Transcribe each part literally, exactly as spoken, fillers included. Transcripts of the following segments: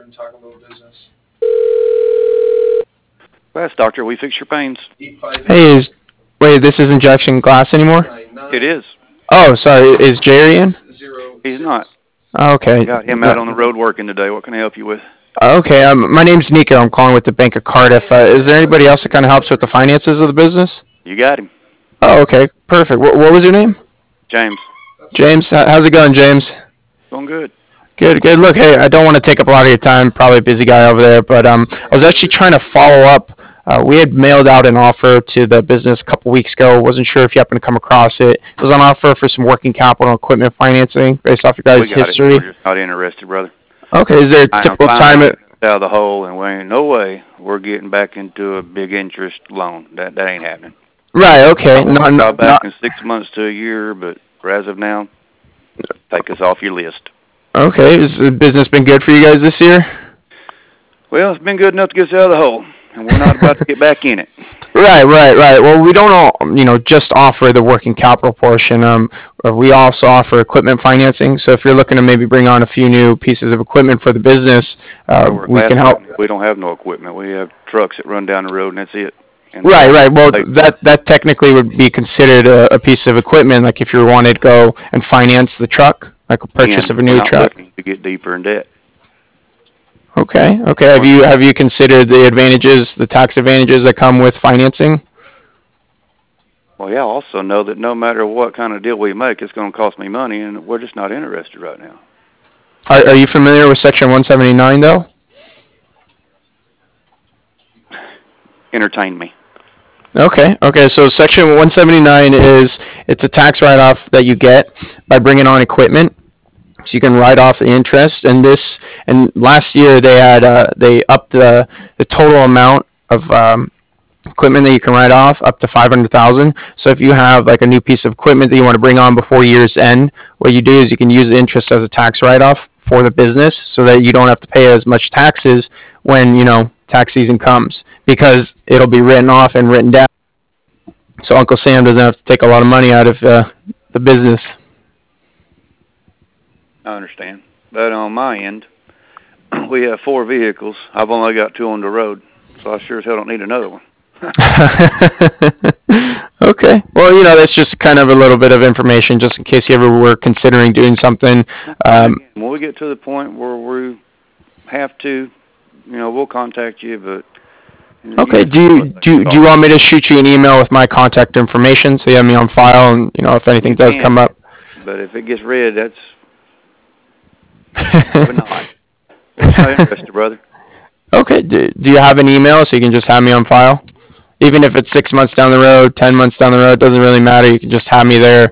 Fast Doctor, we fix your pains. Hey, is wait, this isn't Jackson Glass anymore? It is. Oh, sorry, is Jerry in? He's not. Okay. Got him out on the road working today. What can I help you with? Okay, um, my name's Nico. I'm calling with the Bank of Cardiff. Uh, is there anybody else that kind of helps with the finances of the business? You got him. Oh, okay, perfect. What, what was your name? James. James. How's it going, James? Going good. Good, good. Look, hey, I don't want to take up a lot of your time. Probably a busy guy over there, but um, I was actually trying to follow up. Uh, we had mailed out an offer to the business a couple weeks ago. Wasn't sure if you happened to come across it. It was an offer for some working capital and equipment financing based off your guys' We got history. it. We're just not interested, brother. Okay, is there a I am typical fine time? It, out of the hole, and we ain't no way we're getting back into a big interest loan. That that ain't happening. right. Okay. I'll Not, talk not, back not, in six months to a year, but as of now, take us off your list. okay. Has the business been good for you guys this year? Well, it's been good enough to get us out of the hole, and we're not about to get back in it. Right, right, right. Well, we don't all, you know, just offer the working capital portion. Um, uh, we also offer equipment financing. So if you're looking to maybe bring on a few new pieces of equipment for the business, uh, We're we glad can help. We don't have no equipment. We have trucks that run down the road, and that's it. And Right, right. Well, they- that that technically would be considered a, a piece of equipment. Like if you wanted to go and finance the truck, like a purchase of a we're new not truck. looking to get deeper in debt. Okay, okay. Have you have you considered the advantages, the tax advantages that come with financing? Well, yeah, I also know that no matter what kind of deal we make, it's going to cost me money, and we're just not interested right now. Are, are you familiar with Section one seventy-nine though? Entertain me. Okay, okay. So Section one seventy-nine is it's a tax write-off that you get by bringing on equipment. So you can write off the interest. And this and last year they had uh, they upped the the total amount of um, equipment that you can write off up to five hundred thousand. So if you have like a new piece of equipment that you want to bring on before year's end, what you do is you can use the interest as a tax write-off for the business, so that you don't have to pay as much taxes when you know tax season comes, because it'll be written off and written down. So Uncle Sam doesn't have to take a lot of money out of uh, the business. I understand. But on my end, we have four vehicles. I've only got two on the road, so I sure as hell don't need another one. Okay. Well, you know, that's just kind of a little bit of information, just in case you ever were considering doing something. Um, When we get to the point where we have to, you know, we'll contact you, but... okay. Do you do do you want me to shoot you an email with my contact information so you have me on file, and you know if anything does come up? But if it gets red, that's... We're not. We're not interested, brother. Okay. Do, do you have an email so you can just have me on file? Even if it's six months down the road, ten months down the road, doesn't really matter. You can just have me there.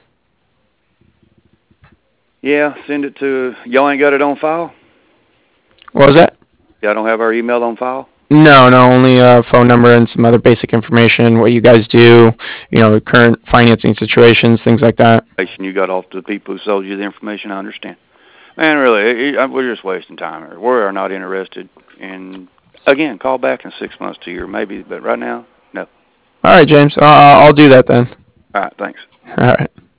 Yeah, send it to... Y'all ain't got it on file? What was that? Y'all don't have our email on file? No, no, only a phone number and some other basic information, what you guys do, you know, current financing situations, things like that. You got off to the people who sold you the information, I understand. Man, really, it, it, we're just wasting time here. We are not interested. And, again, call back in six months to a year, maybe, but right now, no. All right, James. Uh, I'll do that then. All right, thanks. All right.